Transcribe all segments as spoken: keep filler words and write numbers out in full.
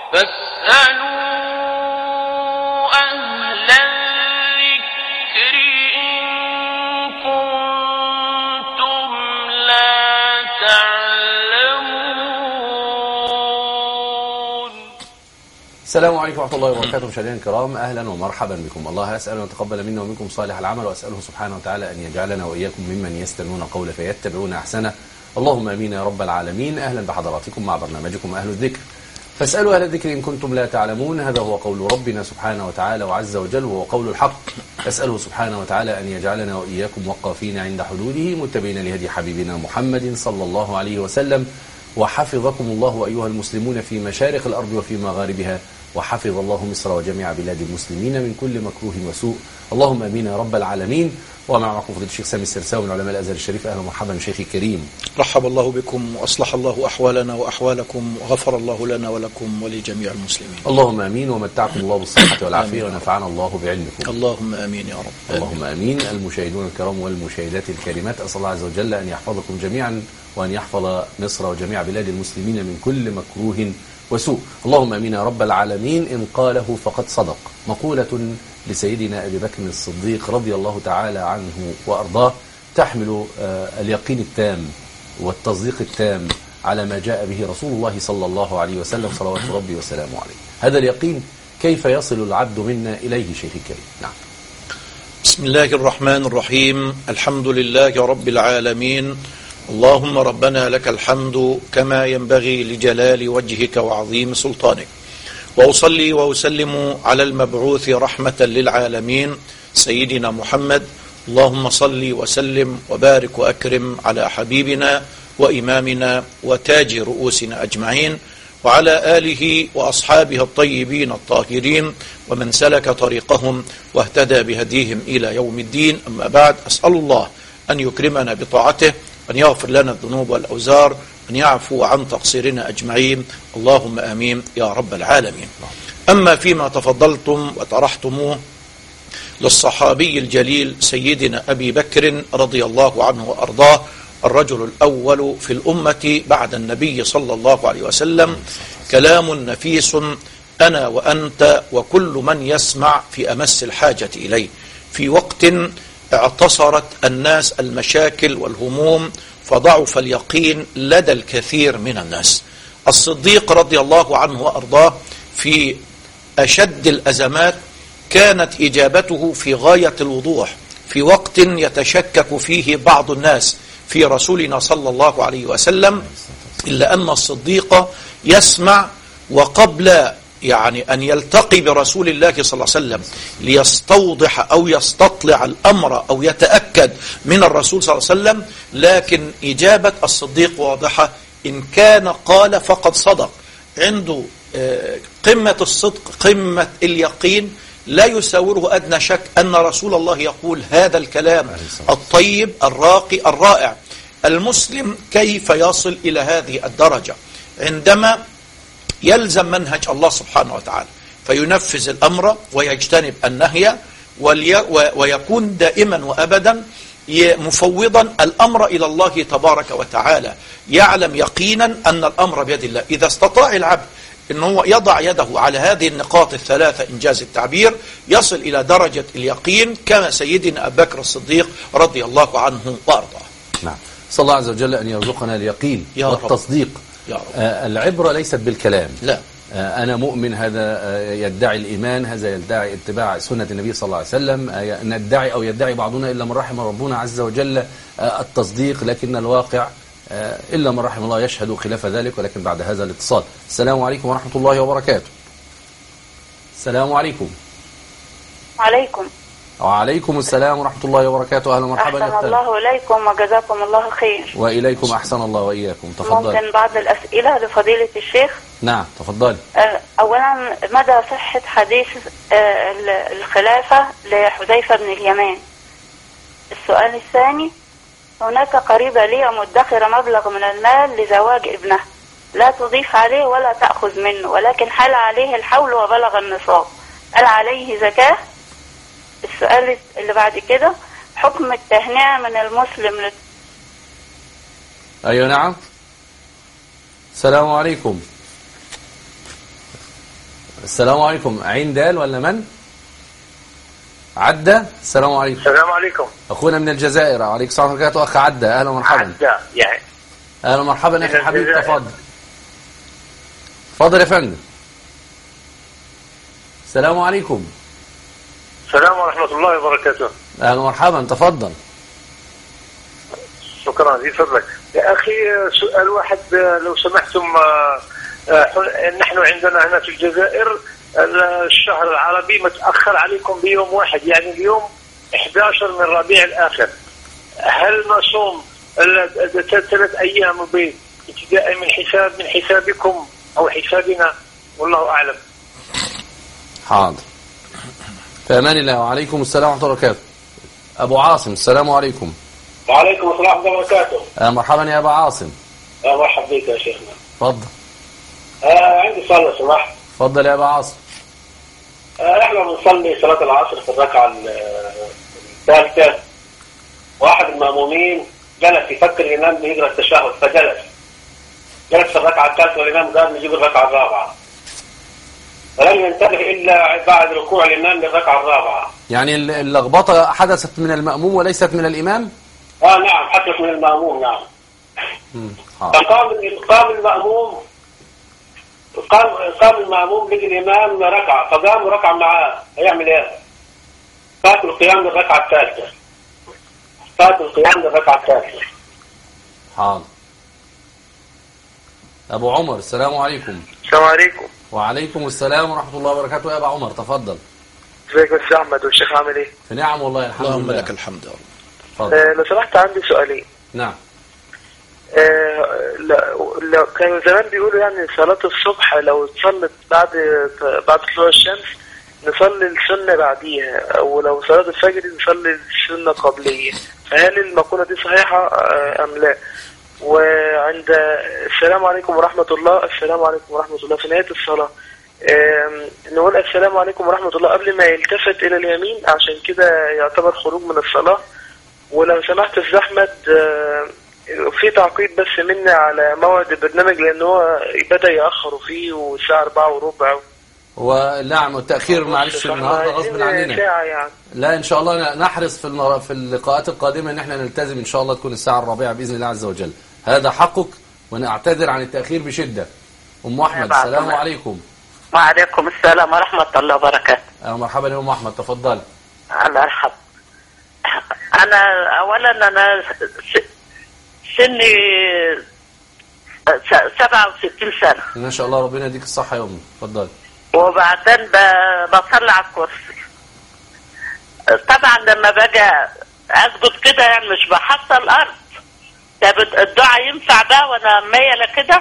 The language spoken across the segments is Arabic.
فاسألوا أهل الذكر إن كنتم لا تعلمون. السلام عليكم ورحمة الله وبركاته. مشاهدينا الكرام، أهلا ومرحبا بكم. الله أسأل أن يتقبل منا ومنكم صالح العمل، وأسأله سبحانه وتعالى أن يجعلنا وإياكم ممن يستمعون قولا فيتبعون أحسنه. اللهم آمين يا رب العالمين. أهلا بحضراتكم مع برنامجكم أهل الذكر. فاسألوا أهل الذكر إن كنتم لا تعلمون. هذا هو قول ربنا سبحانه وتعالى وعز وجل، وهو قول الحق. أسأله سبحانه وتعالى أن يجعلنا وإياكم وقافين عند حدوده، متبعين لهدي حبيبنا محمد صلى الله عليه وسلم. وحفظكم الله أيها المسلمون في مشارق الأرض وفي مغاربها، وحفظ الله مصر وجميع بلاد المسلمين من كل مكروه وسوء. اللهم آمين يا رب العالمين. ومعكم فضيلة الشيخ سامي السرساوي من علماء الأزهر الشريف. أهلا ومرحبا شيخي الكريم. رحب الله بكم وأصلح الله أحوالنا وأحوالكم، وغفر الله لنا ولكم ولجميع المسلمين. اللهم آمين. ومتعكم الله بالصحة والعافية، ونفعنا الله بعلمكم. اللهم آمين يا رب. اللهم آمين. المشاهدون الكرام والمشاهدات الكريمات، أسأل الله عز وجل أن يحفظكم جميعا، وأن يحفظ مصر وجميع بلاد المسلمين من كل مكروه وسوء. اللهم آمين يا رب العالمين. إن قاله فقد صدق. مقولة لسيدنا أبي بكر الصديق رضي الله تعالى عنه وأرضاه، تحمل اليقين التام والتصديق التام على ما جاء به رسول الله صلى الله عليه وسلم صلوات ربي وسلامه عليه. هذا اليقين كيف يصل العبد منا إليه شيخ الكريم؟ نعم. بسم الله الرحمن الرحيم. الحمد لله رب العالمين. اللهم ربنا لك الحمد كما ينبغي لجلال وجهك وعظيم سلطانك، وأصلي وأسلم على المبعوث رحمة للعالمين سيدنا محمد. اللهم صل وسلم وبارك وأكرم على حبيبنا وإمامنا وتاج رؤوسنا أجمعين، وعلى آله وأصحابه الطيبين الطاهرين، ومن سلك طريقهم واهتدى بهديهم إلى يوم الدين. أما بعد، أسأل الله أن يكرمنا بطاعته، أن يغفر لنا الذنوب والأوزار، أن يعفو عن تقصيرنا أجمعين. اللهم آمين يا رب العالمين. أما فيما تفضلتم وطرحتموه للصحابي الجليل سيدنا أبي بكر رضي الله عنه وأرضاه، الرجل الأول في الأمة بعد النبي صلى الله عليه وسلم، كلام نفيس أنا وأنت وكل من يسمع في أمس الحاجة إليه، في وقت اعتصرت الناس المشاكل والهموم، فضعف اليقين لدى الكثير من الناس. الصديق رضي الله عنه وأرضاه في أشد الأزمات كانت إجابته في غاية الوضوح، في وقت يتشكك فيه بعض الناس في رسولنا صلى الله عليه وسلم، إلا أن الصديق يسمع، وقبل يعني أن يلتقي برسول الله صلى الله عليه وسلم ليستوضح أو يستطلع الأمر أو يتأكد من الرسول صلى الله عليه وسلم، لكن إجابة الصديق واضحة: إن كان قال فقد صدق. عنده قمة الصدق، قمة اليقين، لا يساوره أدنى شك أن رسول الله يقول هذا الكلام الطيب الراقي الرائع. المسلم كيف يصل إلى هذه الدرجة؟ عندما يلزم منهج الله سبحانه وتعالى فينفذ الأمر ويجتنب النهي، ويكون دائما وأبدا مفوضا الأمر إلى الله تبارك وتعالى، يعلم يقينا أن الأمر بيد الله. إذا استطاع العبد أنه يضع يده على هذه النقاط الثلاثة إنجاز التعبير، يصل إلى درجة اليقين كما سيدنا أبي بكر الصديق رضي الله عنه وأرضاه. نعم. صلى الله عز وجل أن يرزقنا اليقين والتصديق. يا رب. آه العبرة ليست بالكلام. لا. آه أنا مؤمن، هذا آه يدعي الإيمان، هذا يدعي اتباع سنة النبي صلى الله عليه وسلم. آه ندعي أو يدعي بعضنا إلا من رحم ربنا عز وجل آه التصديق، لكن الواقع آه إلا من رحم الله يشهد خلاف ذلك. ولكن بعد هذا الاتصال، السلام عليكم ورحمة الله وبركاته. السلام عليكم. عليكم. وعليكم السلام ورحمة الله وبركاته. أهلا ومرحبا. أحسن الله إليكم وجزاكم الله خير. وإليكم أحسن الله وإياكم. تفضل. ممكن بعض الأسئلة لفضيلة الشيخ؟ نعم تفضل. أولا، مدى صحة حديث الخلافة لحذيفة بن اليمان؟ السؤال الثاني، هناك قريبة لي مدخرة مبلغ من المال لزواج ابنها، لا تضيف عليه ولا تأخذ منه، ولكن حال عليه الحول وبلغ النصاب، هل عليه زكاة؟ السؤال اللي بعد كده، حكم التهنئة من المسلم لت... أيوة نعم. السلام عليكم. السلام عليكم. عين دال ولا من؟ عدة. السلام عليكم. السلام عليكم. أخونا من الجزائر. عليك السلام عليكم. أخ عدة. أهلا ومرحبا. عدة يعني. أهلا ومرحبا أخي الحبيب. تفضل تفضل يا فندم. السلام عليكم. السلام ورحمة الله وبركاته. أهلا ومرحبا. تفضل. شكرا في فضلك يا أخي. سؤال واحد لو سمحتم. نحن عندنا هنا في الجزائر الشهر العربي متأخر عليكم بيوم واحد، يعني اليوم أحد عشر من ربيع الآخر. هل نصوم ثلاث أيام ابتداء من حساب من حسابكم أو حسابنا؟ والله أعلم. حاضر. في أمان الله. وعليكم السلام ورحمة الله وبركاته. أبو عاصم. السلام عليكم. وعليكم السلام ورحمة الله وبركاته. آه مرحبا يا أبو عاصم. آه مرحبا بك يا شيخنا. تفضل. آه عندي سؤال لو سمحت. تفضل يا أبو عاصم. آه احنا بنصلي صلاة العصر في الركعة الثالثة، واحد من المأمومين جلس يفكر الإمام بيقرأ التشهد فجلس جلس في الركعة الثالثة والإمام قال نجيب الركعة الرابعة، فلم ينتبه إلا بعد ركوع الإمام للركعة الرابعة. يعني اللخبطة حدثت من المأموم وليست من الإمام؟ آه نعم حدثت من المأموم. نعم. فقام قام المأموم قام قام المأموم لقي الإمام ركعة فقام وركع معاه، هيعمل إيه؟ فات القيام للركعة الثالثة. فات القيام للركعة الثالثة. حاضر. أبو عمر. السلام عليكم. السلام عليكم. وعليكم السلام ورحمة الله وبركاته. يا أبو عمر تفضل. ازيك يا أستاذ أحمد والشيخ عامل إيه؟ في نعم والله الحمد لله. اللهم لك الحمد يا رب. تفضل. آه لو سمحت عندي سؤالين. نعم. آه لو كانوا زمان بيقولوا يعني صلاة الصبح لو تصلت بعد بعد طلوع الشمس نصلي السنة بعديها، ولو صلاة الفجر نصلي السنة قبلية، فهل المقولة دي صحيحة أم لا؟ وعند السلام عليكم ورحمة الله السلام عليكم ورحمة الله في نهاية الصلاة نقول السلام عليكم ورحمة الله قبل ما يلتفت إلى اليمين، عشان كده يعتبر خروج من الصلاة. ولو سمحت أستاذ أحمد في تعقيب بس مني على موعد البرنامج، لأنه هو بدأ يأخروا فيه والساعة أربعة وربع. ونعم التأخير معلش النهارده غصب عننا. يعني. لا إن شاء الله نحرص في المر... في اللقاءات القادمة إن احنا نلتزم إن شاء الله تكون الساعة الرابعة بإذن الله عز وجل. هذا حقك ونعتذر عن التأخير بشدة. أم أحمد. السلام عليكم. وعليكم السلام ورحمة الله وبركاته. أهلا مرحبا يا أم أحمد. تفضل. الله يرحم. أنا أولا أنا سني سبعة وستين سنة. ما شاء الله ربنا يديك الصحة يا أمي. تفضل. وبعدين بصلي على الكرسي. طبعا لما باجي أسجد كده يعني مش بحط الأرض. طب الدعاء ينفع بقى وأنا ميلة كده؟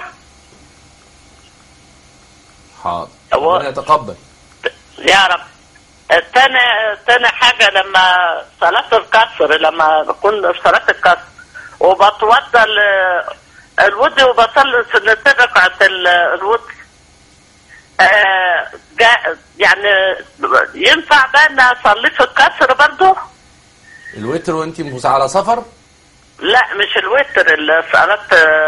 حاضر. ربنا يتقبل. يا رب. تاني تاني حاجة لما صلاة القصر لما بكون في صلاة القصر وبتوضى الودي وبصلي سنتين ركعة الودي آه يعني ينفع بقى ان اصلي في القصر برضه؟ الوتر وانت على سفر؟ لا مش الوتر، صلاة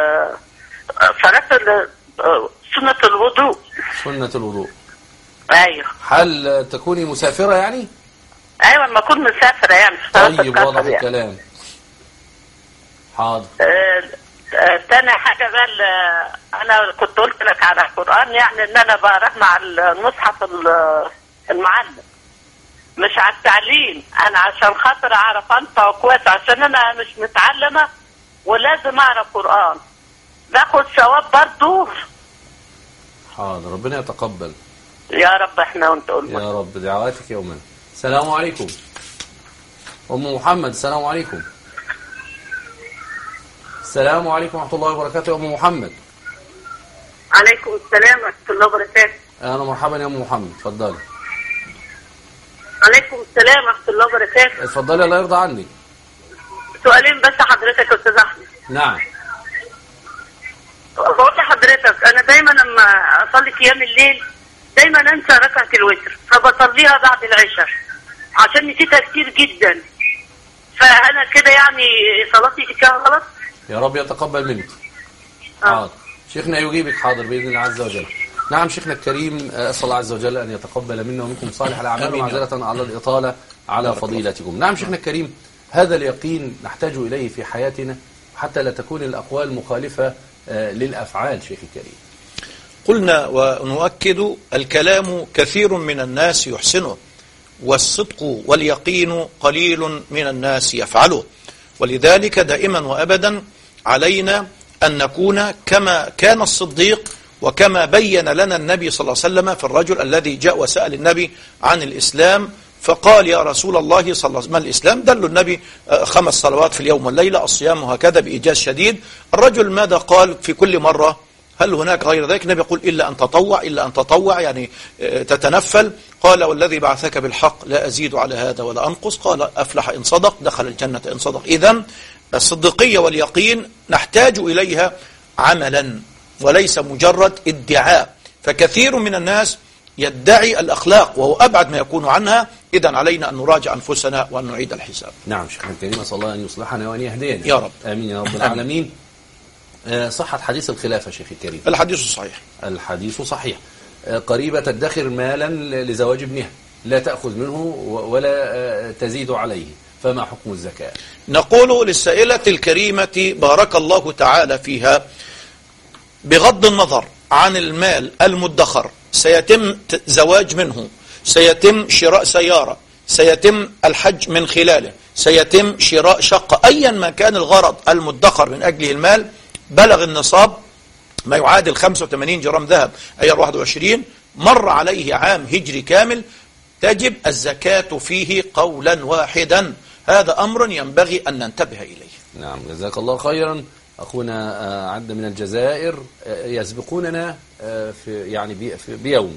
صلاة سنة الوضوء. سنة الوضوء. ايوه. هل تكوني مسافرة يعني؟ ايوه لما اكون مسافرة يعني في صلاة طيب القصر. واضح يعني. الكلام. حاضر. آه آه تاني حاجة بقى انا كنت قلت لك على القرآن يعني ان انا بقرأ مع المصحف المعلم مش على التعليم، انا عشان خاطر اعرف انطق كويس عشان انا مش متعلمة ولازم اعرف قرآن باخد ثواب برضه. حاضر ربنا يتقبل يا رب. احنا وانت قلنا يا رب. دعواتك يا أمنا. السلام عليكم. أم محمد. السلام عليكم. السلام عليكم ورحمة الله وبركاته يا أم محمد. عليكم السلام ورحمة الله وبركاته. أهلا مرحبا يا أم محمد. اتفضلي. عليكم السلام ورحمة الله وبركاته. اتفضلي الله يرضى عني. سؤالين بس حضرتك يا أستاذ أحمد. نعم. بقول لحضرتك أنا دايما لما أصلي قيام الليل دايما أنسى ركعة الوتر فبصليها بعد العشاء عشان نسيتها كتير جدا، فأنا كده يعني صلاتي فيها غلط؟ يا رب يتقبل منك. حاضر. شيخنا يجيبك. حاضر بإذن الله عز وجل. نعم شيخنا الكريم، أسأل الله عز وجل أن يتقبل منا ومنكم صالح الأعمال، ومعذرة على الإطالة على فضيلتكم. نعم شيخنا الكريم، هذا اليقين نحتاج إليه في حياتنا حتى لا تكون الأقوال مخالفة للأفعال. شيخ الكريم، قلنا ونؤكد الكلام كثير من الناس يحسنه، والصدق واليقين قليل من الناس يفعله، ولذلك دائما وأبدا علينا أن نكون كما كان الصديق، وكما بين لنا النبي صلى الله عليه وسلم في الرجل الذي جاء وسأل النبي عن الإسلام، فقال يا رسول الله صلى الله عليه وسلم ما الإسلام؟ دل النبي خمس صلوات في اليوم والليلة، الصيام، وهكذا بإيجاز شديد. الرجل ماذا قال في كل مرة؟ هل هناك غير ذلك؟ النبي يقول إلا أن تطوع، إلا أن تطوع يعني تتنفل. قال والذي بعثك بالحق لا أزيد على هذا ولا أنقص. قال أفلح إن صدق، دخل الجنة إن صدق. إذن الصديقية واليقين نحتاج إليها عملا وليس مجرد ادعاء، فكثير من الناس يدعي الأخلاق وهو أبعد ما يكون عنها. إذن علينا أن نراجع أنفسنا وأن نعيد الحساب. نعم شيخنا الكريم، أسأل الله أن يصلحنا وأن يهدينا يا رب، آمين يا رب العالمين. صحة حديث الخلافة شيخ الكريم. الحديث صحيح. الحديث صحيح. قريبة تدخر مالا لزواج ابنها، لا تأخذ منه ولا تزيد عليه، فما حكم الزكاة؟ نقول للسائلة الكريمة بارك الله تعالى فيها، بغض النظر عن المال المدخر سيتم زواج منه، سيتم شراء سيارة، سيتم الحج من خلاله، سيتم شراء شقة، أيا ما كان الغرض المدخر من أجله المال، بلغ النصاب ما يعادل خمسة وثمانين جرام ذهب أي واحد وعشرين، مر عليه عام هجري كامل، تجب الزكاة فيه قولا واحدا. هذا أمر ينبغي أن ننتبه إليه. نعم جزاك الله خيرا. أخونا عد من الجزائر، يسبقوننا في يعني بيوم،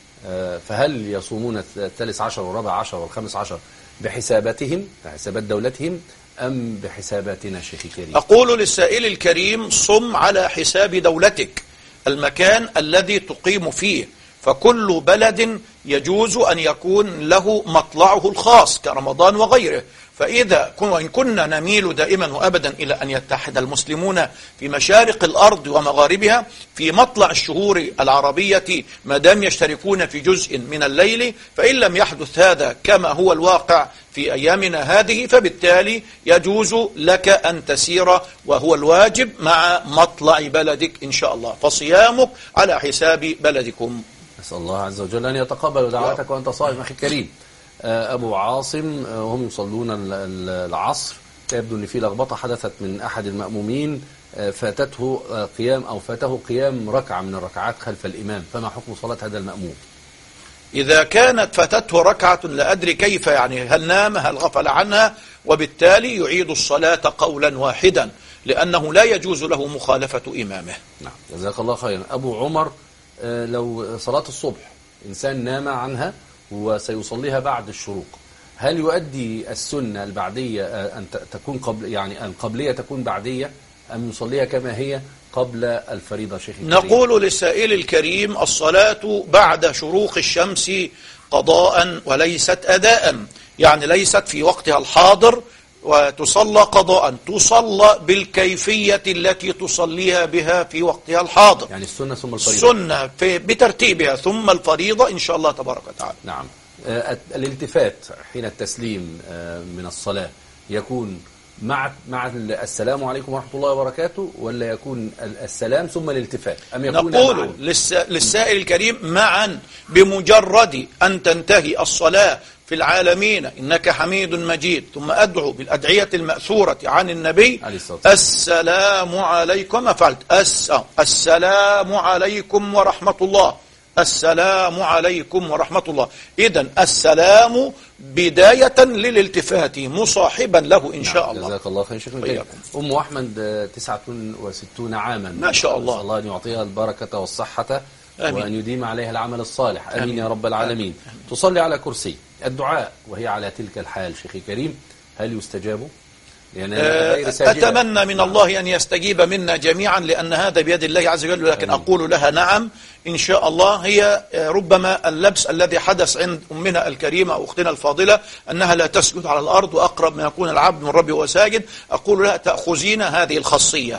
فهل يصومون الثالث عشر والرابع عشر والخامس عشر بحساباتهم بحسابات دولتهم أم بحساباتنا شيخ الكريم؟ أقول للسائل الكريم صم على حساب دولتك، المكان الذي تقيم فيه، فكل بلد يجوز أن يكون له مطلعه الخاص كرمضان وغيره. فإذا وإن كنا نميل دائما وأبدا إلى أن يتحد المسلمون في مشارق الأرض ومغاربها في مطلع الشهور العربية ما دام يشتركون في جزء من الليل، فإن لم يحدث هذا كما هو الواقع في أيامنا هذه، فبالتالي يجوز لك أن تسير وهو الواجب مع مطلع بلدك إن شاء الله، فصيامك على حساب بلدكم. نسأل الله عز وجل أن يتقبل دعواتك وأنت صائم أخي الكريم. أبو عاصم، هم يصلون العصر، يبدو أن في لخبطة حدثت من أحد المأمومين، فاتته قيام أو فاته قيام ركعة من الركعات خلف الإمام، فما حكم صلاة هذا المأموم؟ إذا كانت فاتته ركعة لا أدري كيف، يعني هل نام هل غفل عنها، وبالتالي يعيد الصلاة قولا واحدا لأنه لا يجوز له مخالفة إمامه. نعم جزاك الله خيرا. أبو عمر، لو صلاة الصبح إنسان نام عنها وسيصليها بعد الشروق، هل يؤدي السنة البعدية أن تكون قبل، يعني القبلية تكون بعدية، أم يصليها كما هي قبل الفريضة شيخ الكريم؟ نقول للسائل الكريم الصلاة بعد شروق الشمس قضاء وليست أداء، يعني ليست في وقتها الحاضر وتصلى قضاء، تصلى بالكيفية التي تصليها بها في وقتها الحاضر، يعني السنة ثم الفريضة، السنة بترتيبها ثم الفريضة إن شاء الله تبارك وتعالى. نعم. الالتفات حين التسليم من الصلاة يكون مع مع السلام عليكم ورحمة الله وبركاته، ولا يكون السلام ثم الالتفات، أم يكون نقول للسائل الكريم معا، بمجرد أن تنتهي الصلاة في العالمين إنك حميد مجيد، ثم أدعو بالأدعية المأثورة عن النبي، السلام عليكم، فعلت السلام عليكم ورحمة الله، السلام عليكم ورحمة الله. إذن السلام بداية للالتفات مصاحبا له إن شاء الله. جزاك الله خير شكرا. أم أحمد تسعة وستين عاما ما شاء الله، الله أن يعطيها البركة والصحة آمين. وأن يديم عليها العمل الصالح، آمين, آمين يا رب العالمين. آمين. تصلي على كرسي الدعاء وهي على تلك الحال شيخي كريم، هل يستجاب؟ يعني أتمنى من الله أن يستجيب منا جميعا، لأن هذا بيد الله عز وجل، لكن آمين. أقول لها نعم إن شاء الله. هي ربما اللبس الذي حدث عند أمنا الكريمة أختنا الفاضلة أنها لا تسجد على الأرض، وأقرب ما يكون العبد من ربه وساجد، أقول لها تأخذين هذه الخاصية،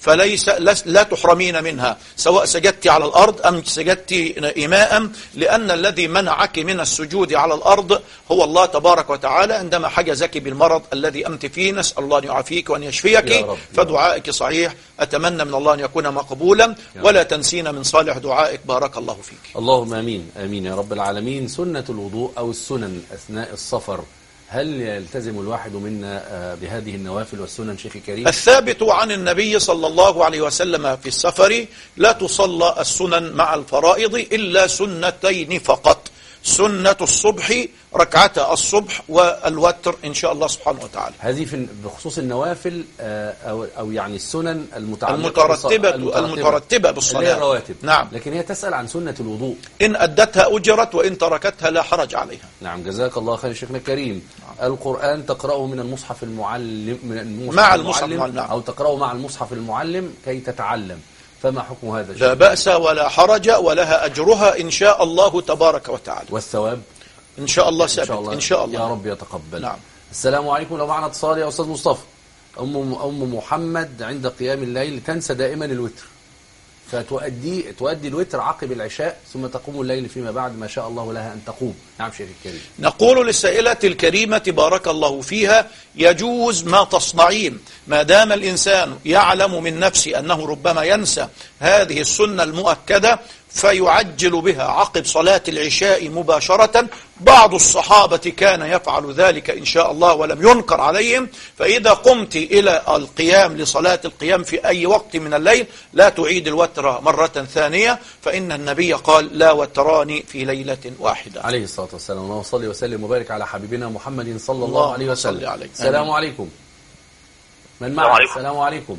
فليس لا تحرمين منها، سواء سجدت على الأرض أم سجدت إيماء، لأن الذي منعك من السجود على الأرض هو الله تبارك وتعالى عندما حجزك بالمرض الذي أنت فيه. نسأل الله أن يعافيك وأن يشفيك. فدعائك صحيح، أتمنى من الله أن يكون مقبولا، ولا تنسينا من صالح دعائك. بارك الله فيك. اللهم آمين آمين يا رب العالمين. سنة الوضوء أو السنن أثناء السفر، هل يلتزم الواحد منا بهذه النوافل والسنن شيخي كريم؟ الثابت عن النبي صلى الله عليه وسلم في السفر لا تصلى السنن مع الفرائض إلا سنتين فقط، سنة الصبح ركعتا الصبح والوتر إن شاء الله سبحانه وتعالى. هذه في بخصوص النوافل أو أو يعني السنن المتعلقة المترتبة المترتبة بالصلاة، اللي هي الرواتب. نعم. لكن هي تسأل عن سنة الوضوء، إن أدتها أجرت وإن تركتها لا حرج عليها. نعم جزاك الله خير شيخنا الكريم. نعم. القرآن تقرأه من المصحف المعلم من المصحف مع المصحف المعلم، نعم. أو تقرأه مع المصحف المعلم كي تتعلم، فما حكم هذا الشيء؟ لا بأس ولا حرج ولها أجرها إن شاء الله تبارك وتعالى. والثواب إن شاء الله ثابت إن, إن شاء الله يا رب يتقبل. نعم. السلام عليكم، لو معنا اتصال يا أستاذ مصطفى. أم أم محمد عند قيام الليل تنسى دائما الوتر، فتؤدي تؤدي الوتر عقب العشاء ثم تقوم الليل فيما بعد ما شاء الله لها أن تقوم. نعم شيخ الكريم. نقول للسائلة الكريمة بارك الله فيها يجوز ما تصنعين، ما دام الإنسان يعلم من نفسه أنه ربما ينسى هذه السنة المؤكدة فيعجل بها عقب صلاة العشاء مباشرة. بعض الصحابة كان يفعل ذلك إن شاء الله ولم ينكر عليهم. فإذا قمت إلى القيام لصلاة القيام في أي وقت من الليل لا تعيد الوتر مرة ثانية، فإن النبي قال لا وتران في ليلة واحدة عليه الصلاة والسلام. اللهم صل وسلم وبارك على حبيبنا محمد صلى الله, الله عليه وسلم. عليه. السلام عليكم. من معنا؟ السلام عليكم.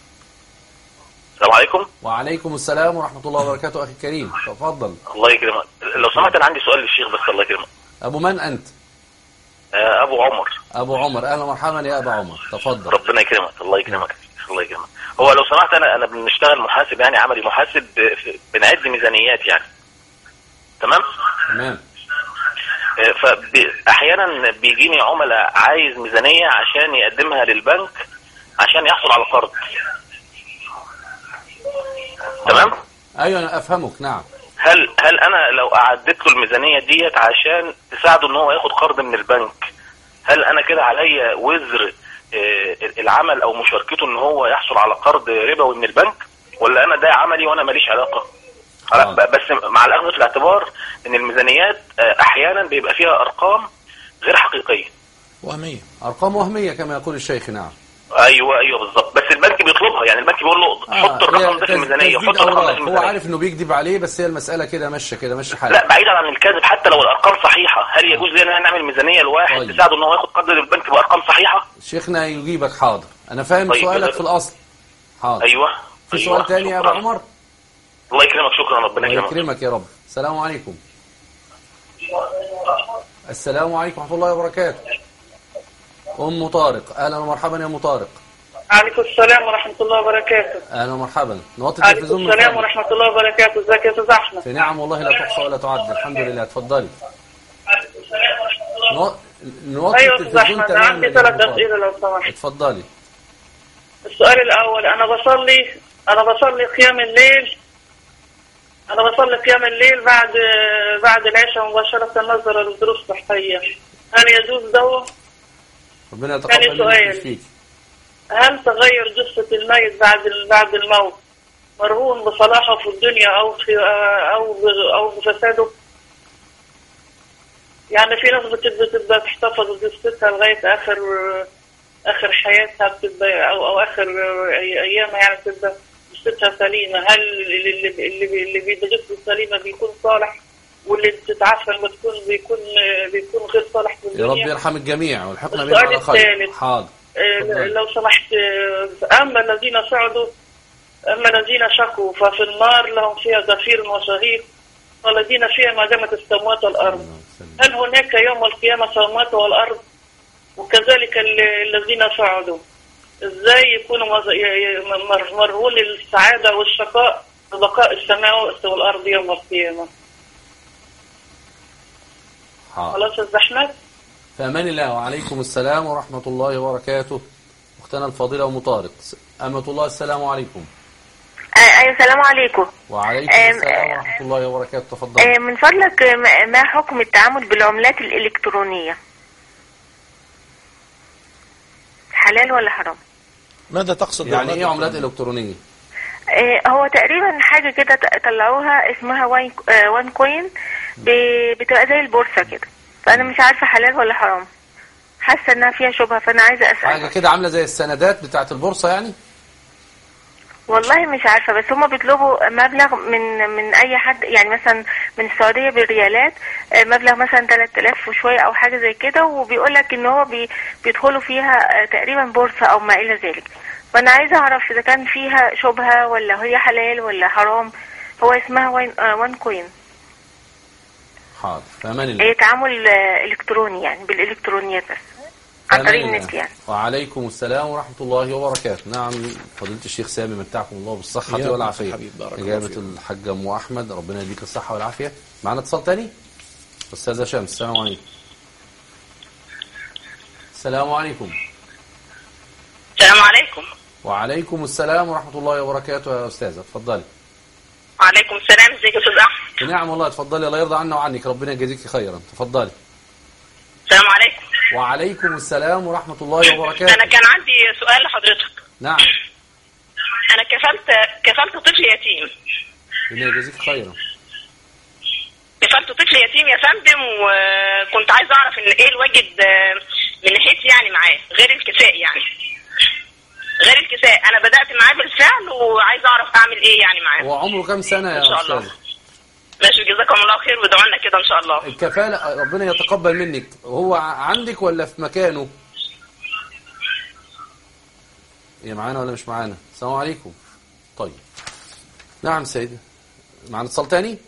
السلام عليكم. وعليكم السلام ورحمة الله وبركاته. أخي الكريم تفضل. الله يكرمك. لو سمحت أنا عندي سؤال للشيخ بس. الله يكرمك. أبو من أنت؟ آه أبو عمر. أبو عمر، أهلا ومرحبا يا أبو عمر، تفضل. ربنا يكرمك. الله يكرمك. الله يكرمك. هو لو سمحت أنا أنا بنشتغل محاسب، يعني عملي محاسب، بنعد ميزانيات يعني. تمام؟ تمام. فأحيانا بيجيني عملاء عايز ميزانية عشان يقدمها للبنك عشان يحصل على قرض. تمام؟ ايوه انا افهمك. نعم. هل هل انا لو اعدت له الميزانيه ديت عشان تساعده ان هو ياخد قرض من البنك، هل انا كده عليا وزر العمل او مشاركته ان هو يحصل على قرض ربوي من البنك، ولا انا ده عملي وانا ماليش علاقه؟ آه. بس مع الاخذ في الاعتبار ان الميزانيات احيانا بيبقى فيها ارقام غير حقيقيه، وهميه، ارقام وهميه كما يقول الشيخ. نعم. ايوه ايوه بالظبط. بس البنك بيطلبها، يعني البنك بيقول له حط الرقم ده في الميزانيه، حط الرقم ده في الميزانيه. هو عارف انه بيكذب عليه، بس هي المساله كده ماشيه كده ماشيه حالها. لا بعيدا عن الكذب، حتى لو الارقام صحيحه، هل يجوز لنا نعمل ميزانيه لواحد طيب. تساعده ان هو ياخد قرض للبنك بارقام صحيحه؟ شيخنا يجيبك. حاضر، انا فاهم طيب سؤالك في الاصل. حاضر. ايوه. في أيوة. سؤال ثاني يا ابو عمر؟ الله يكرمك. شكرا. ربنا يكرمك. الله يكرمك يا رب. السلام عليكم. السلام عليكم ورحمه الله وبركاته. ام طارق، اهلا ومرحبا يا ام طارق. عليكم السلام ورحمة الله وبركاته. أهلا ومرحبا. نوطي التلفزيون. عليكم السلام ورحمة الله وبركاته. ازيك يا أستاذ أحمد؟ في نعم والله لا تحصى ولا تعد، الحمد لله. اتفضلي. نو... نوطي أيوة التلفزيون تماما. عندي ثلاث أسئلة لو سمحت. اتفضلي. السؤال الأول، أنا بصلي أنا بصلي قيام الليل أنا بصلي قيام الليل بعد بعد العشاء مباشرة نظرا لظروف صحية، هل يجوز ده؟ ربنا يتقبل منك فيك. هل تغير جثة الميت بعد بعد الموت مرهون بصلاحه في الدنيا أو في أو أو بفساده؟ يعني في ناس بتبقى تحتفظ بجثتها لغاية آخر آخر حياتها، بتبقى أو أو آخر أيامها، يعني بتبقى جثتها سليمة. هل اللي اللي اللي بيبقى جثته سليمة بيكون صالح، واللي بتتعفن بتكون بيكون بيكون غير صالح في الدنيا؟ يا رب يرحم الجميع والحقنا بهم على خير. حاضر. لو سمحت، أما الذين صعدوا أما الذين شكوا ففي النار لهم فيها زفير وشهيق والذين فيها ما دامت السماوات والأرض. هل هناك يوم القيامة السماوات والأرض؟ وكذلك الذين صعدوا إزاي يكونوا مرهون السعادة والشقاء ببقاء السماوات والأرض يوم القيامة؟ خلاص الزحمة. في أمان الله. وعليكم السلام ورحمة الله وبركاته. أختنا الفاضلة أم طارق، أمة الله السلام عليكم. ايوه السلام عليكم. وعليكم السلام ورحمة الله وبركاته. تفضل. من فضلك ما حكم التعامل بالعملات الإلكترونية؟ حلال ولا حرام؟ ماذا تقصد يعني ايه عملات إلكترونية؟ هو تقريبا حاجة كده طلعوها اسمها وان وان كوين، بتبقى زي البورصة كده، فأنا مش عارفة حلال ولا حرام، حاسة انها فيها شبهة، فأنا عايزة أسأل. حاجة كده عاملة زي السندات بتاعة البورصة يعني؟ والله مش عارفة، بس هما بيطلبوا مبلغ من من أي حد، يعني مثلا من السعودية بالريالات مبلغ مثلا ثلاثة آلاف وشوية أو حاجة زي كده، وبيقولك إن هو بي بيدخلوا فيها تقريبا بورصة أو ما إلى ذلك. فأنا عايزة أعرف إذا كان فيها شبهة ولا هي حلال ولا حرام. هو اسمها وان, وان كوين. حاضر. فأمان الله. هي تعامل إلكتروني يعني بالإلكترونيات بس عن طريق النت يعني. وعليكم السلام ورحمة الله وبركاته. نعم فضيلة الشيخ سامي متعكم الله بالصحة والعافية. إجابة الحاج أم أحمد ربنا يديك الصحة والعافية. معنا اتصال تاني؟ أستاذة شمس. السلام عليكم. السلام عليكم. السلام عليكم. وعليكم السلام ورحمة الله وبركاته يا أستاذة. اتفضلي. وعليكم السلام. ازيك يا أستاذ أحمد؟ نعم والله. اتفضلي الله يرضى عنا وعنك ربنا يجزيك خيرا. تفضلي. السلام عليكم. وعليكم السلام ورحمة الله وبركاته. أنا كان عندي سؤال لحضرتك. نعم. أنا كفلت كفلت طفل يتيم. ربنا يجزيك خيرا. كفلت طفل يتيم يا فندم، وكنت عايز أعرف إن إيه الواجب من ناحيتي يعني معاه غير الكفاء يعني. غير الكفاء أنا بدأت معاه بالفعل وعايز أعرف أعمل إيه يعني معاه. هو عمره كام سنة يا أستاذ؟ ماشي جزاكم الله خير وادعوا لنا كده ان شاء الله. الكفاله ربنا يتقبل منك. هو عندك ولا في مكانه؟ هي معانا ولا مش معانا؟ السلام عليكم. طيب نعم سيدة. معنا اتصال تاني؟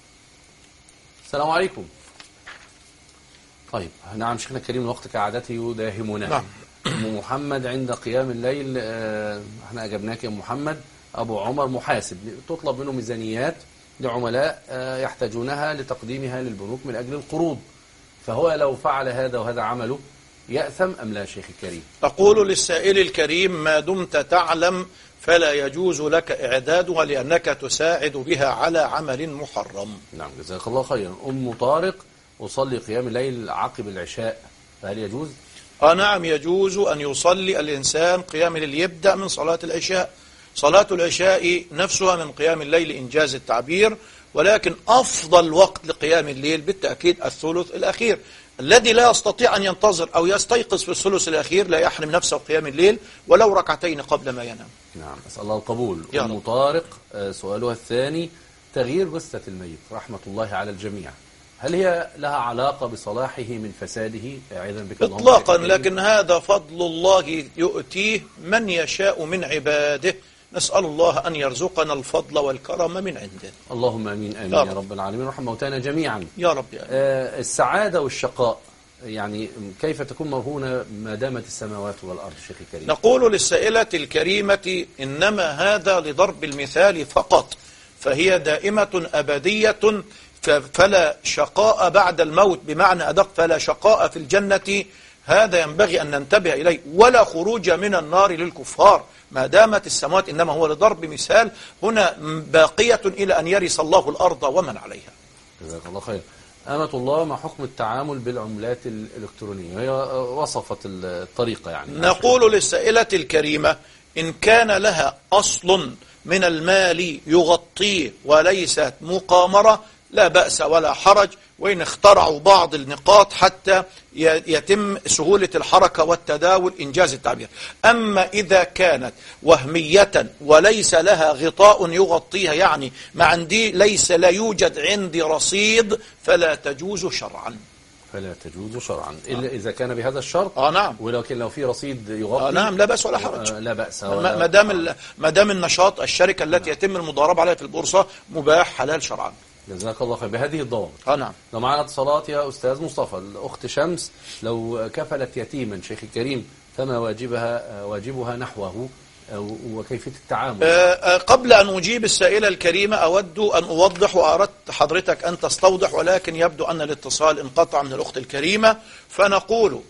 السلام عليكم. طيب نعم شيخنا الكريم الوقت كعادته يداهمنا. نعم. ام محمد عند قيام الليل اه احنا اجبناك يا ام محمد. ابو عمر محاسب تطلب منه ميزانيات لعملاء يحتاجونها لتقديمها للبنوك من أجل القروض، فهو لو فعل هذا وهذا عمله يأثم أم لا شيخ الكريم؟ أقول للسائل الكريم ما دمت تعلم فلا يجوز لك إعدادها لأنك تساعد بها على عمل محرم. نعم جزاك الله خيرا. أم طارق أصلي قيام الليل عقب العشاء فهل يجوز؟ آه نعم يجوز أن يصلي الإنسان قيام الليل، يبدأ من صلاة العشاء. صلاة العشاء نفسها من قيام الليل إنجاز التعبير، ولكن أفضل وقت لقيام الليل بالتأكيد الثلث الأخير. الذي لا يستطيع أن ينتظر أو يستيقظ في الثلث الأخير لا يحرم نفسه قيام الليل ولو ركعتين قبل ما ينام. نعم أسأل الله القبول. أم طارق سؤالها الثاني تغيير جثة الميت رحمة الله على الجميع، هل هي لها علاقة بصلاحه من فساده؟ أعوذ بك إطلاقا، لكن هذا فضل الله يؤتيه من يشاء من عباده. نسأل الله أن يرزقنا الفضل والكرم من عنده. اللهم أمين آمين يا رب, يا رب العالمين. رحم موتانا جميعا يا رب يا آه السعادة والشقاء يعني كيف تكون مرهونة ما دامت السماوات والأرض شيخ الكريم؟ نقول للسائلة الكريمة إنما هذا لضرب المثال فقط، فهي دائمة أبدية، فلا شقاء بعد الموت، بمعنى أدق فلا شقاء في الجنة. هذا ينبغي أن ننتبه إليه، ولا خروج من النار للكفار ما دامت السماوات، إنما هو لضرب مثال هنا باقية إلى أن يرث الله الأرض ومن عليها. جزاك الله خير. أمة الله ما حكم التعامل بالعملات الإلكترونية؟ هي وصفت الطريقة يعني. نقول للسائلة الكريمة إن كان لها أصل من المال يغطيه وليست مقامرة لا بأس ولا حرج، وإن اخترعوا بعض النقاط حتى يتم سهولة الحركة والتداول إنجاز التعبير. أما إذا كانت وهمية وليس لها غطاء يغطيها، يعني ما عندي ليس لا يوجد عندي رصيد، فلا تجوز شرعا. فلا تجوز شرعا إلا إذا كان بهذا الشرط. آه نعم. ولكن لو في رصيد يغطي. آه نعم لا بأس ولا حرج. آه لا بأس. ما دام ما دام النشاط الشركة التي يتم المضاربة عليها في البورصة مباح حلال شرعا. جزاك الله خير. بهذه الضوابط. اه نعم. لو معنا اتصالات يا أستاذ مصطفى. الأخت شمس لو كفلت يتيما شيخ الكريم فما واجبها واجبها نحوه وكيفية التعامل؟ أه قبل أن أجيب السائلة الكريمة أود أن أوضح، وأردت حضرتك أن تستوضح ولكن يبدو أن الاتصال انقطع من الأخت الكريمة. فنقول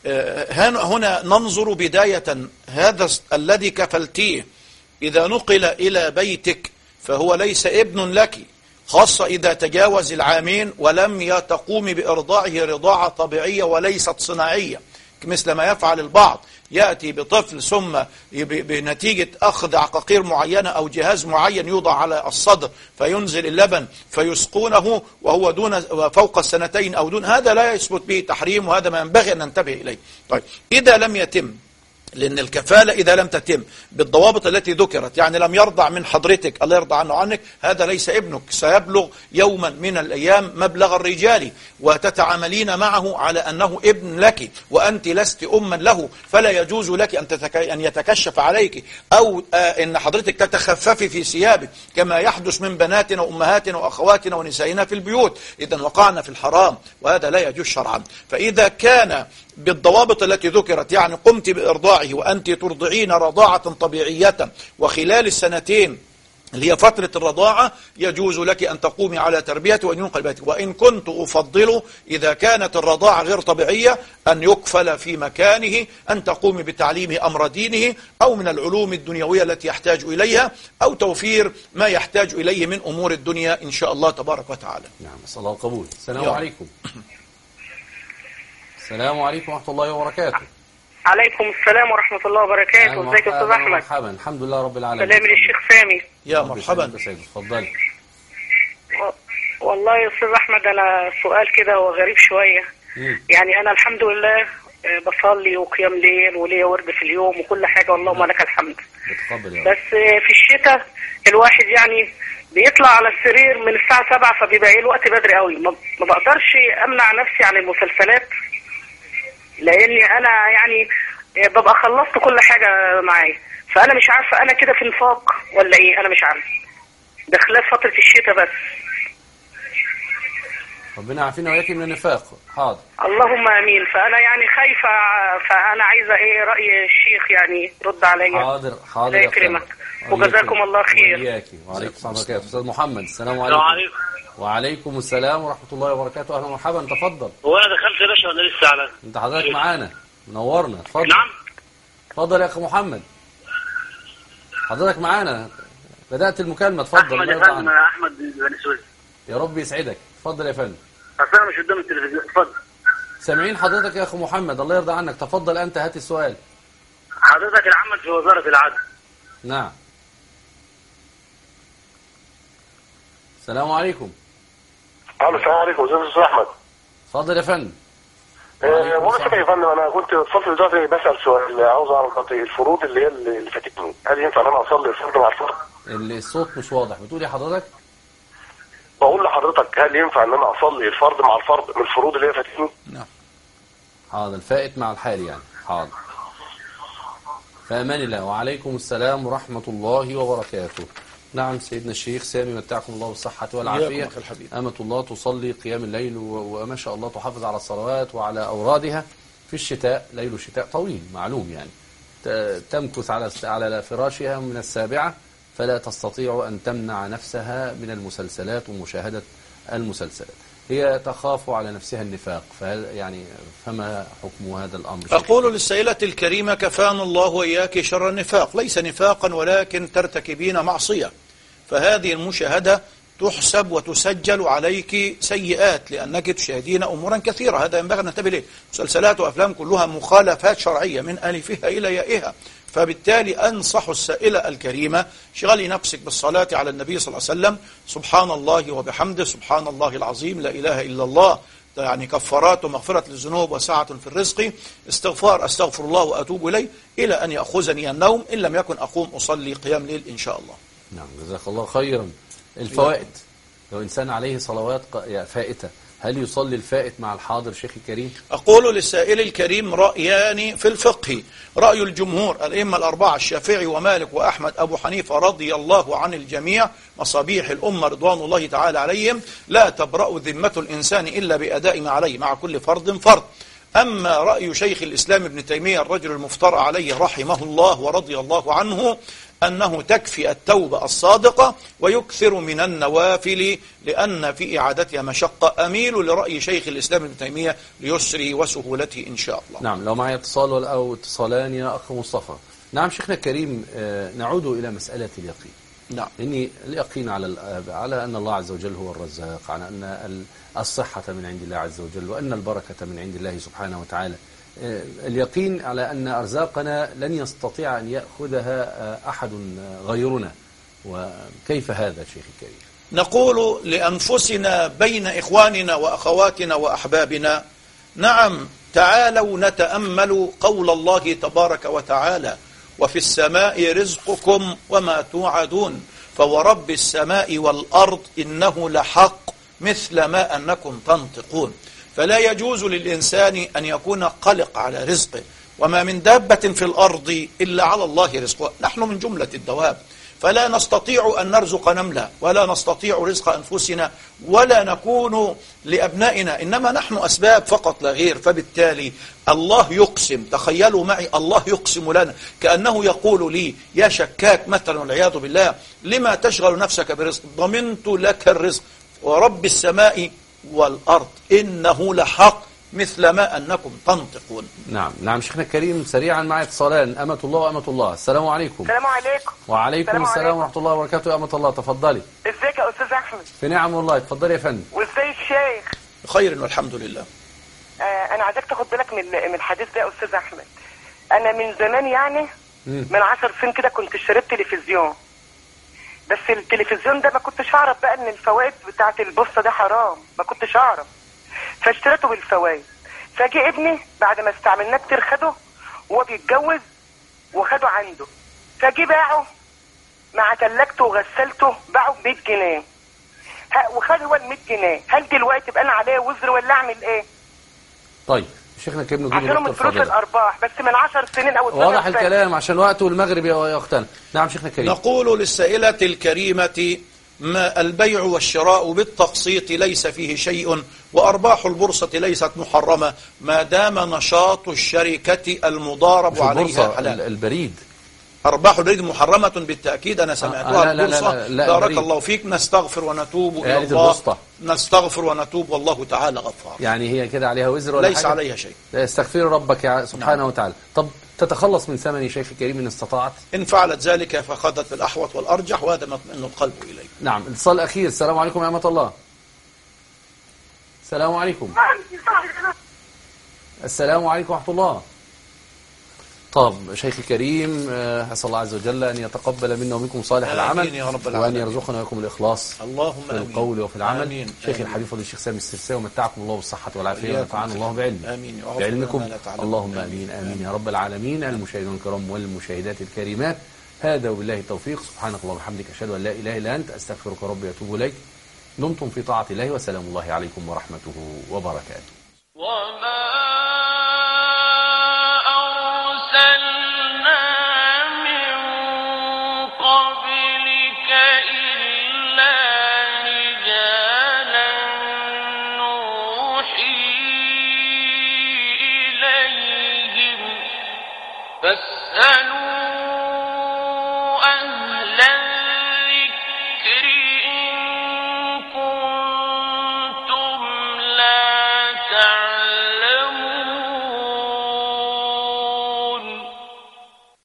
هنا ننظر بداية هذا الذي كفلتيه إذا نقل إلى بيتك فهو ليس ابن لك، خاصة إذا تجاوز العامين ولم تقوم بإرضاعه رضاعة طبيعية وليست صناعية مثل ما يفعل البعض، يأتي بطفل ثم بنتيجة أخذ عقاقير معينة أو جهاز معين يوضع على الصدر فينزل اللبن فيسقونه وهو دون فوق السنتين أو دون، هذا لا يثبت به تحريم، وهذا ما ينبغي أن ننتبه إليه. طيب إذا لم يتم، لأن الكفالة إذا لم تتم بالضوابط التي ذكرت، يعني لم يرضع من حضرتك الله يرضى عنه عنك، هذا ليس ابنك، سيبلغ يوما من الأيام مبلغ الرجال وتتعاملين معه على أنه ابن لك وأنت لست أما له، فلا يجوز لك أن, تتك... أن يتكشف عليك أو آه أن حضرتك تتخففي في ثيابك كما يحدث من بناتنا وأمهاتنا وأخواتنا ونسائنا في البيوت، إذا وقعنا في الحرام وهذا لا يجوز شرعا. فإذا كان بالضوابط التي ذكرت، يعني قمت بإرضاعه وأنت ترضعين رضاعة طبيعية وخلال السنتين اللي هي فترة الرضاعة يجوز لك أن تقومي على تربيته وأن ينقل بيتك. وإن كنت أفضل إذا كانت الرضاعة غير طبيعية أن يكفل في مكانه، أن تقومي بتعليمه أمر دينه أو من العلوم الدنيوية التي يحتاج إليها أو توفير ما يحتاج إليه من أمور الدنيا إن شاء الله تبارك وتعالى. نعم، صلى الله القبول. السلام عليكم. السلام عليكم ورحمة الله وبركاته. عليكم السلام ورحمة الله وبركاته. ازيك يا أستاذ أحمد؟ مرحبا، الحمد لله رب العالمين. سلام للشيخ سامي. يا مرحبا. اتفضلي. والله يا أستاذ أحمد أنا سؤال كده وغريب شوية. مم. يعني أنا الحمد لله بصلي وقيام ليل وليا ورد في اليوم وكل حاجة، اللهم لك الحمد. بس في الشتاء الواحد يعني بيطلع على السرير من الساعة سبعة فبيبقى ايه الوقت بدري قوي، ما بقدرش امنع نفسي عن المسلسلات لاني انا يعني ببقى خلصت كل حاجة معايا، فانا مش عارفة انا كده في نفاق ولا ايه، انا مش عارفة، ده خلال فترة الشتاء بس. ربنا يعافينا وياكي من النفاق. حاضر. اللهم امين. فانا يعني خايفة، فانا عايزة ايه رأي الشيخ يعني رد عليا. حاضر حاضر. يكرمك وجزاكم الله خير. وإياكي. وعليكم السلام ورحمة الله. أستاذ محمد السلام عليكم. عليكم. وعليكم السلام ورحمة الله وبركاته. أهلا ومرحبا، تفضل. هو أنا دخلت يا باشا ولا لسه على؟ أنت حضرتك معانا، منورنا، اتفضل. نعم. اتفضل يا أخي محمد. حضرتك معانا، بدأت المكالمة، اتفضل. أحمد يا فندم، أحمد بن سويد. يا رب يسعدك، اتفضل يا فندم. أصل أنا مش قدام التلفزيون، اتفضل. سامعين حضرتك يا أخي محمد، الله يرضى عنك، تفضل أنت، هات السؤال. حضرتك العمل في وزارة العدل. نعم. السلام عليكم. السلام عليكم. ازيك يا استاذ احمد؟ اتفضل يا فندم. بقول لك يا فندم، انا كنت اتصلت دلوقتي بسال سؤال، عاوز اعرف الفروض اللي هي اللي فاتتني، هل ينفع ان انا اصلي الفرض مع الفرض؟ الصوت مش واضح، بتقول ايه حضرتك؟ بقول لحضرتك هل ينفع ان انا اصلي الفرض مع الفرض من الفروض اللي هي فاتتني؟ نعم. حاضر، الفائت مع الحال يعني. حاضر. فأمان الله. وعليكم السلام ورحمة الله وبركاته. نعم سيدنا الشيخ سامي، متعكم الله بالصحة والعافية. أمة الله تصلي قيام الليل وما شاء الله تحافظ على الصلوات وعلى أورادها في الشتاء، ليل الشتاء طويل معلوم يعني، تمكث على على فراشها من السابعة فلا تستطيع أن تمنع نفسها من المسلسلات ومشاهدة المسلسلات، هي تخاف على نفسها النفاق، فهل يعني فما حكم هذا الأمر؟ أقول للسائلة الكريمة كفانا الله وإياك شر النفاق، ليس نفاقا ولكن ترتكبين معصية، فهذه المشاهدة تحسب وتسجل عليك سيئات لأنك تشاهدين أمورا كثيرة، هذا ينبغي أن ننتبه له. مسلسلات وأفلام كلها مخالفات شرعية من ألفها إلى يائها، فبالتالي أنصح السائلة الكريمة شغلي نفسك بالصلاة على النبي صلى الله عليه وسلم، سبحان الله وبحمده، سبحان الله العظيم، لا إله إلا الله، يعني كفارات ومغفرة للذنوب وسعة في الرزق، استغفار أستغفر الله وأتوب إليه، إلى أن يأخذني النوم إن لم يكن أقوم أصلي قيام ليل إن شاء الله. نعم جزاك الله خيرا. الفوائد، لو إنسان عليه صلوات فائتة هل يصلي الفائت مع الحاضر شيخ الكريم؟ أقول للسائل الكريم رأيان في الفقه، رأي الجمهور الأئمة الأربعة الشافعي ومالك وأحمد أبو حنيفة رضي الله عن الجميع مصابيح الأمة رضوان الله تعالى عليهم، لا تبرأ ذمة الإنسان إلا بأداء ما عليه مع كل فرض فرض. أما رأي شيخ الإسلام ابن تيمية الرجل المفترى عليه رحمه الله ورضي الله عنه، أنه تكفي التوبة الصادقة ويكثر من النوافل، لأن في إعادتها مشقة. أميل لرأي شيخ الإسلام ابن تيمية ليسره وسهولته إن شاء الله. نعم، لو معي اتصال أو اتصالان يا أخ مصطفى. نعم شيخنا الكريم، نعود إلى مسألة اليقين. نعم. إني اليقين على على أن الله عز وجل هو الرزاق، على أن الصحة من عند الله عز وجل، وأن البركة من عند الله سبحانه وتعالى. اليقين على أن أرزاقنا لن يستطيع أن يأخذها أحد غيرنا. وكيف هذا شيخ الكريم؟ نقول لأنفسنا بين إخواننا وأخواتنا وأحبابنا: نعم، تعالوا نتأمل قول الله تبارك وتعالى: وفي السماء رزقكم وما توعدون فورب السماء والأرض إنه لحق مثل ما أنكم تنطقون. فلا يجوز للإنسان أن يكون قلق على رزقه، وما من دابة في الأرض إلا على الله رزقها. نحن من جملة الدواب، فلا نستطيع أن نرزق نملة، ولا نستطيع رزق أنفسنا، ولا نكون لأبنائنا، إنما نحن أسباب فقط لا غير. فبالتالي الله يقسم، تخيلوا معي، الله يقسم لنا كأنه يقول لي: يا شكاك مثلا والعياذ بالله، لما تشغل نفسك برزق؟ ضمنت لك الرزق، ورب السماء والأرض إنه لحق مثل ما أنكم تنطقون. نعم نعم شيخنا الكريم، سريعا معي اتصالان، أمة الله وأمة الله. السلام عليكم. السلام عليكم. وعليكم السلام, السلام ورحمة الله وبركاته. يا أمة الله تفضلي. ازيك يا أستاذ أحمد؟ في نعم والله، تفضلي يا فندم. وازاي الشيخ؟ خير والحمد لله. آه أنا عايزك تاخد بالك من من الحديث ده يا أستاذ أحمد. أنا من زمان يعني مم. من عشر سنين كده كنت اشتريت تلفزيون، بس التلفزيون ده ما كنتش أعرف بقى إن الفوائد بتاعة البوسطة ده حرام، ما كنتش أعرف، فاشتريته بالفوائد. فجي ابني بعد ما استعملناه كتير خده وهو بيتجوز وخده عنده، فجي باعه مع تلاجته وغسلته، باعه ب مية جنيه وخد هو ال مية جنيه. هل دلوقتي يبقى انا عليه وزر ولا اعمل ايه؟ طيب شيخنا الكريم، نجيب عشان من فلوس الارباح بس من عشر سنين او اتناشر واضح الكلام عشان وقت والمغرب يا اختنا. نعم شيخنا الكريم. نقول للسائلة الكريمة: ما البيع والشراء بالتقسيط ليس فيه شيء، وأرباح البورصة ليست محرمة ما دام نشاط الشركة المضارب عليها حلال. البريد، أرباح البريد محرمة بالتأكيد، أنا سمعتها. آه لا لا البورصة لا لا لا بارك البريد. الله فيك. نستغفر ونتوب إلى الله، البوسطة. نستغفر ونتوب والله تعالى غفار. يعني هي كده عليها وزر ولا ليس حاجة؟ عليها شيء. استغفر ربك يا سبحانه نعم. وتعالى. طب تتخلص من ثمن شيخ الكريم إن استطاعت؟ إن فعلت ذلك فخذت الأحوط والأرجح، وهذا مطمئن القلب إليه. نعم. الاتصال الأخير. السلام عليكم يا أمة الله. السلام عليكم. السلام عليكم ورحمة الله. طب شيخ الكريم، أسأل الله عز وجل أن يتقبل منا ومنكم صالح العمل، يا رب العالمين، وأن يرزقنا ويكم الإخلاص اللهم في القول وفي العمل. آمين. شيخ آمين. الحبيب فضل الشيخ سامي السرساوي، ومتعكم الله بالصحة والعافية، ونفعنا الله بعلمه آمين. بعلمكم. اللهم آمين آمين يا رب العالمين. المشاهدين الكرام والمشاهدات الكريمات، هذا وبالله التوفيق. سبحانك اللهم وبحمدك، أشهد أن لا إله إلا أنت، أستغفرك ربي وأتوب إليك. دمتم في طاعة الله، وسلام الله عليكم ورحمته وبركاته.